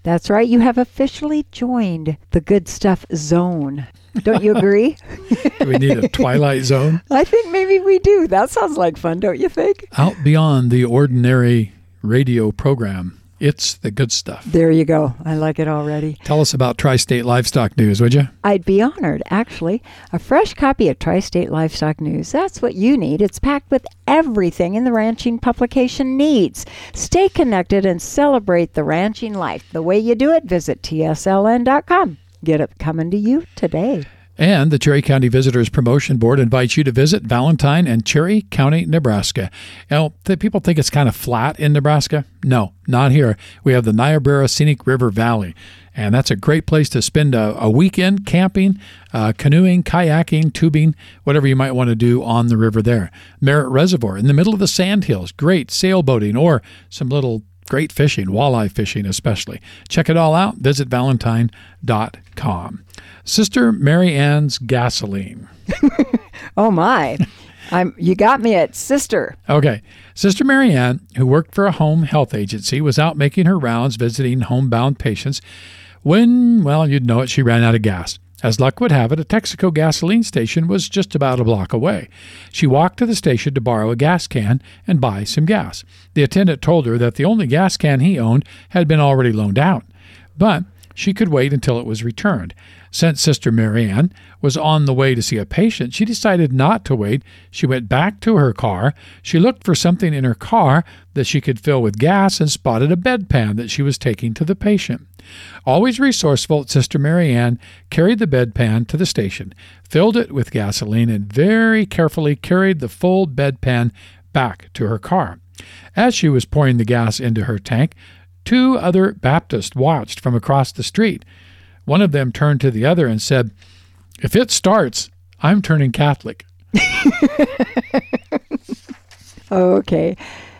That's right. You have officially joined the Good Stuff Zone. Don't you agree? Do we need a Twilight Zone? I think maybe we do. That sounds like fun, don't you think? Out beyond the ordinary radio program. It's the good stuff. There you go. I like it already. Tell us about Tri-State Livestock News, would you? I'd be honored, actually. A fresh copy of Tri-State Livestock News. That's what you need. It's packed with everything in the ranching publication needs. Stay connected and celebrate the ranching life. The way you do it, visit tsln.com. Get it coming to you today. And the Cherry County Visitors Promotion Board invites you to visit Valentine and Cherry County, Nebraska. People think it's kind of flat in Nebraska. No, not here. We have the Niobrara Scenic River Valley, and that's a great place to spend a weekend camping, canoeing, kayaking, tubing, whatever you might want to do on the river there. Merritt Reservoir in the middle of the sandhills, great sailboating or some little great fishing, walleye fishing especially. Check it all out. Visit valentine.com. Sister Mary Ann's gasoline. Oh, my. You got me at sister. Okay. Sister Mary Ann, who worked for a home health agency, was out making her rounds visiting homebound patients when, well, you'd know it, she ran out of gas. As luck would have it, a Texaco gasoline station was just about a block away. She walked to the station to borrow a gas can and buy some gas. The attendant told her that the only gas can he owned had been already loaned out, but she could wait until it was returned. Since Sister Mary Ann was on the way to see a patient, she decided not to wait. She went back to her car. She looked for something in her car that she could fill with gas and spotted a bedpan that she was taking to the patient. Always resourceful, Sister Mary Ann carried the bedpan to the station, filled it with gasoline, and very carefully carried the full bedpan back to her car. As she was pouring the gas into her tank, two other Baptists watched from across the street. One of them turned to the other and said, "If it starts, I'm turning Catholic." Okay.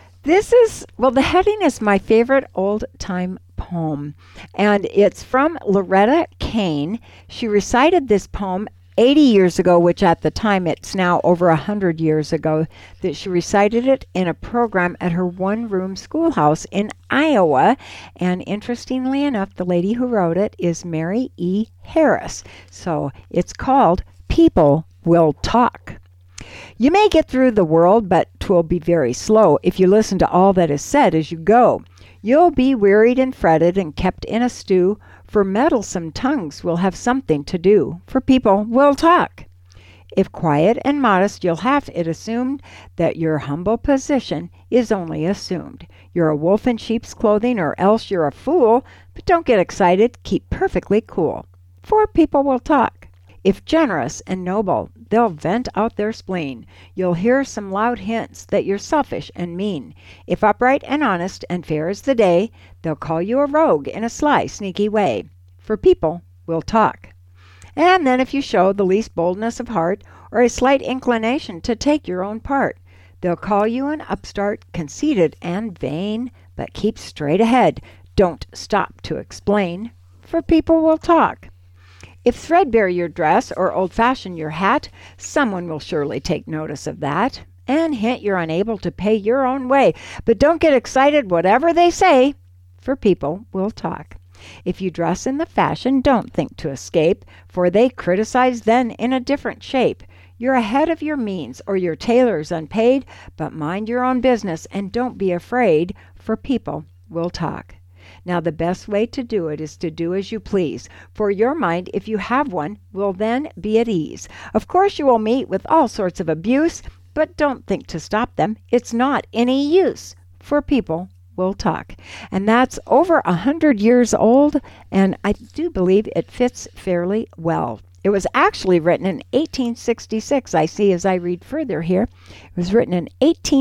The heading is my favorite old-time poem, and it's from Loretta Kane. She recited this poem 80 years ago, which at the time it's now over 100 years ago, that she recited it in a program at her one-room schoolhouse in Iowa. And interestingly enough, the lady who wrote it is Mary E. Harris. So it's called People Will Talk. You may get through the world, but 'twill be very slow if you listen to all that is said as you go. You'll be wearied and fretted and kept in a stew, for meddlesome tongues will have something to do, for people will talk. If quiet and modest, you'll have it assumed that your humble position is only assumed. You're a wolf in sheep's clothing, or else you're a fool, but don't get excited, keep perfectly cool, for people will talk. If generous and noble, they'll vent out their spleen. You'll hear some loud hints that you're selfish and mean. If upright and honest and fair as the day, they'll call you a rogue in a sly, sneaky way, for people will talk. And then if you show the least boldness of heart or a slight inclination to take your own part, they'll call you an upstart, conceited and vain, but keep straight ahead. Don't stop to explain, for people will talk. If threadbare your dress or old-fashioned your hat, someone will surely take notice of that and hint you're unable to pay your own way. But don't get excited whatever they say, for people will talk. If you dress in the fashion, don't think to escape, for they criticize then in a different shape. You're ahead of your means, or your tailor's unpaid, but mind your own business and don't be afraid, for people will talk. Now, the best way to do it is to do as you please, for your mind, if you have one, will then be at ease. Of course, you will meet with all sorts of abuse, but don't think to stop them. It's not any use, for people will talk. And that's over 100 years old, and I do believe it fits fairly well. It was actually written in 1866, I see as I read further here. It was written in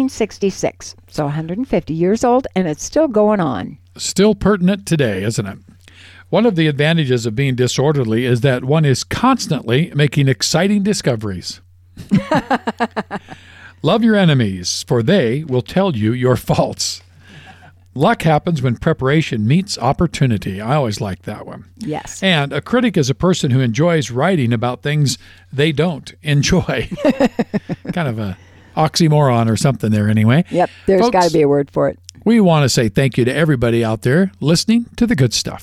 1866, so 150 years old, and it's still going on. Still pertinent today, isn't it? One of the advantages of being disorderly is that one is constantly making exciting discoveries. Love your enemies, for they will tell you your faults. Luck happens when preparation meets opportunity. I always like that one. Yes. And a critic is a person who enjoys writing about things they don't enjoy. Kind of a oxymoron or something there anyway. Yep, there's got to be a word for it. We want to say thank you to everybody out there listening to the good stuff.